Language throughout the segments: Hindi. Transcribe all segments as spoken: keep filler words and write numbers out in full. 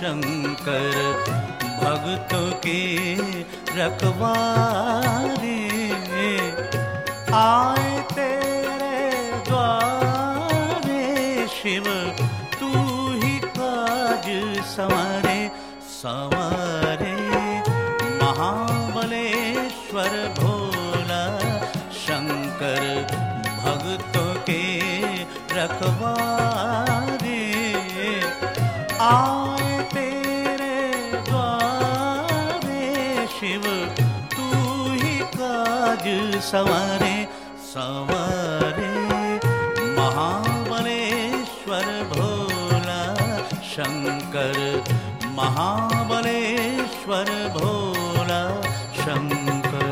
शंकर भक्तों के रखवारे, आए तेरे द्वारे शिव तू ही काज संवारे संवारे। महाबलेश्वर भोला शंकर भक्तों के रखवारे, आए तेरे द्वारे शिव तू ही काज संवारे संवारे। महाबलेश्वर भोला शंकर महाबलेश्वर भोला शंकर।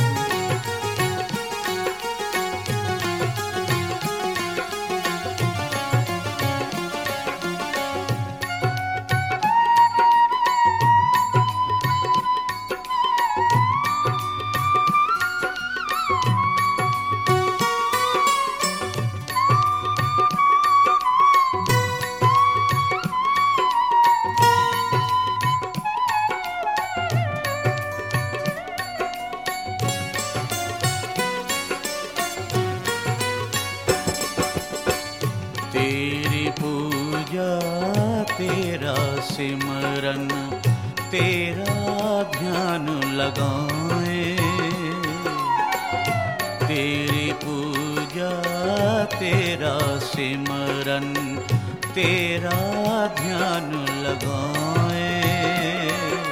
तेरी पूजा तेरा सिमरन तेरा ध्यान लगाएं, तेरी पूजा तेरा सिमरन तेरा ध्यान लगाएं।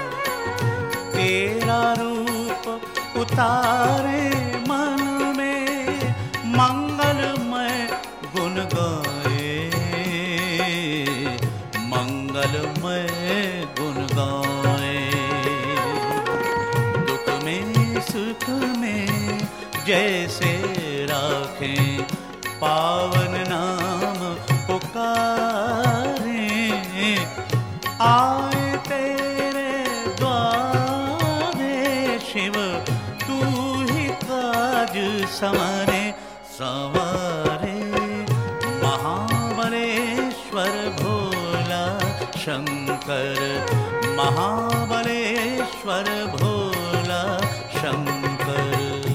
तेरा रूप उतारे मन में मंगलमय गुण गाए, मंगलमय गुण गाए। दुख में सुख में जैसे राखें पावन नाम पुकारें, आए तेरे द्वारे शिव तू ही काज संवारे संवारे। महाबलेश्वर भोला शंकर महाबलेश्वर भोला शंकर।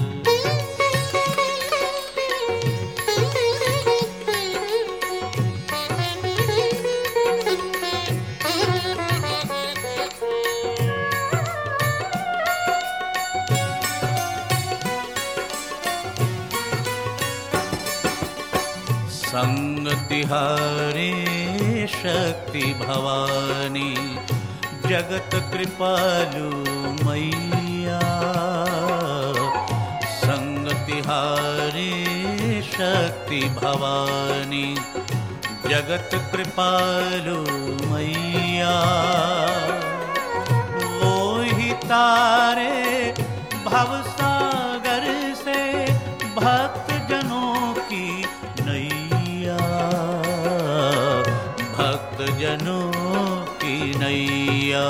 संग तिहारे शक्ति भवानी जगत कृपालु मैया, संग तिहारे शक्ति भवानी जगत कृपालु मैया। वो ही तारे भवसागर से भक्त जनों की नैया, भक्त जनों की नैया।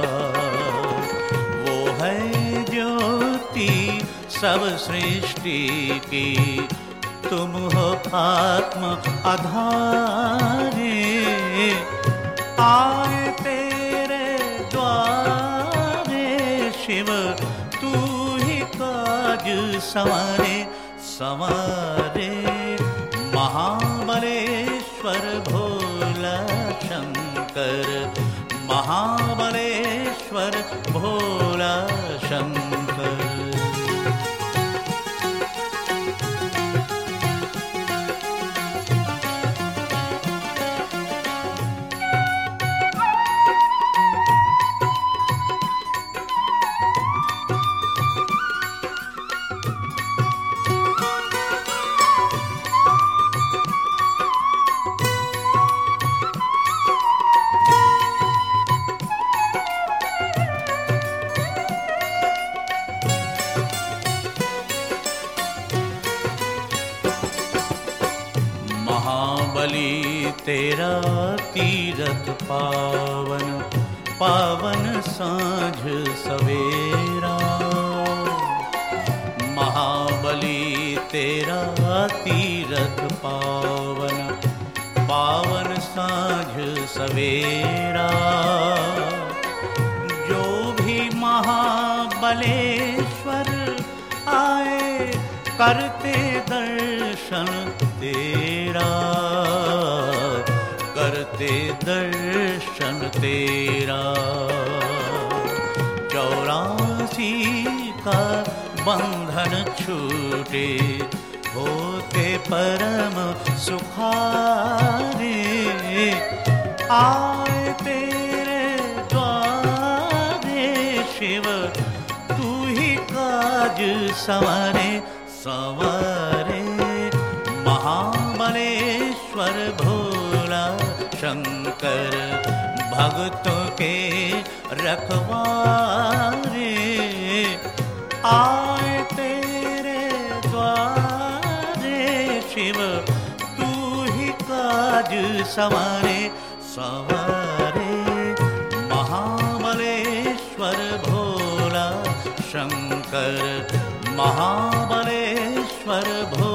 वो है ज्योति सब सृष्टि की, तुम हो आत्म आधारे, आए तेरे द्वारे शिव तू ही काज संवारे संवारे। महाबलेश्वर भोला शंकर महाबलेश्वर भोला शंकर। महाबली तेरा तीरथ पावन पावन सांझ सवेरा, महाबली तेरा तीरथ पावन पावन सांझ सवेरा। महाबलेश्वर आए करते दर्शन तेरा, करते दर्शन तेरा। चौरासी का बंधन छूटे होते परम सुखारे, आए तेरे द्वारे शिव तू ही काज संवारे संवारे। महाबलेश्वर भोला शंकर भक्तों के रखवारे, आए तेरे द्वारे शिव तू ही काज संवारे संवारे। महाबलेश्वर भोला शंकर, महाबलेश्वर भोला